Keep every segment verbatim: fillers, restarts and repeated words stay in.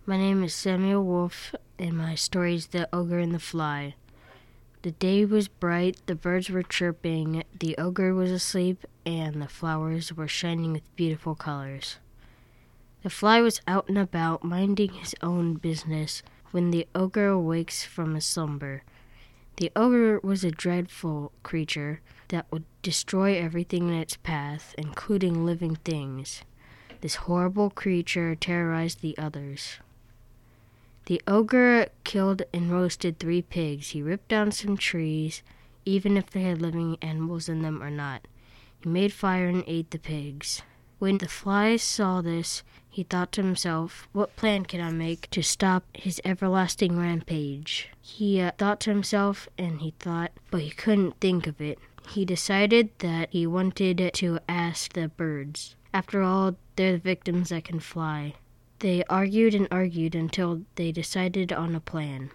My name is Samuel Wolf, and my story is The Ogre and the Fly. The day was bright, the birds were chirping, the ogre was asleep, and the flowers were shining with beautiful colors. The fly was out and about, minding his own business, when the ogre awakes from his slumber. The ogre was a dreadful creature that would destroy everything in its path, including living things. This horrible creature terrorized the others. The ogre killed and roasted three pigs. He ripped down some trees, even if they had living animals in them or not. He made fire and ate the pigs. When the fly saw this, he thought to himself, "What plan can I make to stop his everlasting rampage?" He uh, thought to himself, and he thought, but he couldn't think of it. He decided that he wanted to ask the birds. After all, they're the victims that can fly. They argued and argued until they decided on a plan.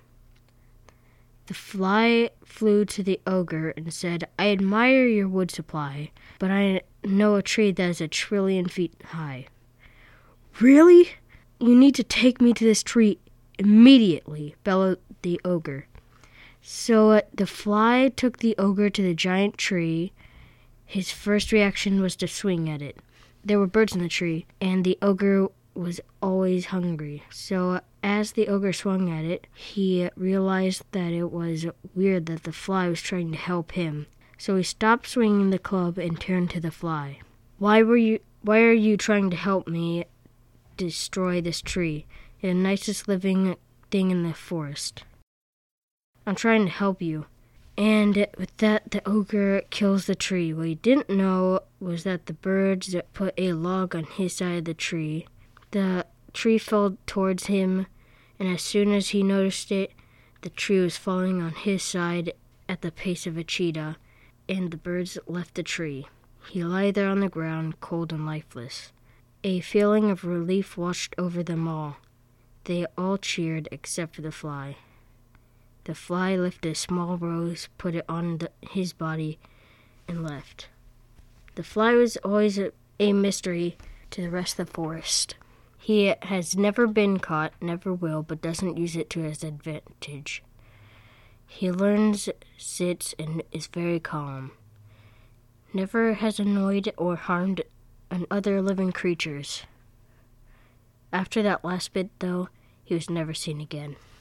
The fly flew to the ogre and said, "I admire your wood supply, but I know a tree that is a trillion feet high." "Really? You need to take me to this tree immediately," bellowed the ogre. So uh, the fly took the ogre to the giant tree. His first reaction was to swing at it. There were birds in the tree, and the ogre was always hungry. So as the ogre swung at it, he realized that it was weird that the fly was trying to help him. So he stopped swinging the club and turned to the fly. Why were you why are you trying to help me destroy this tree? It's the nicest living thing in the forest." "I'm trying to help you." And with that, the ogre kills the tree. What he didn't know was that the birds put a log on his side of the tree. The tree fell towards him, and as soon as he noticed it, the tree was falling on his side at the pace of a cheetah, and the birds left the tree. He lay there on the ground, cold and lifeless. A feeling of relief washed over them all. They all cheered except for the fly. The fly lifted a small rose, put it on the, his body, and left. The fly was always a, a mystery to the rest of the forest. He has never been caught, never will, but doesn't use it to his advantage. He learns, sits, and is very calm. Never has annoyed or harmed an other living creatures. After that last bit, though, he was never seen again.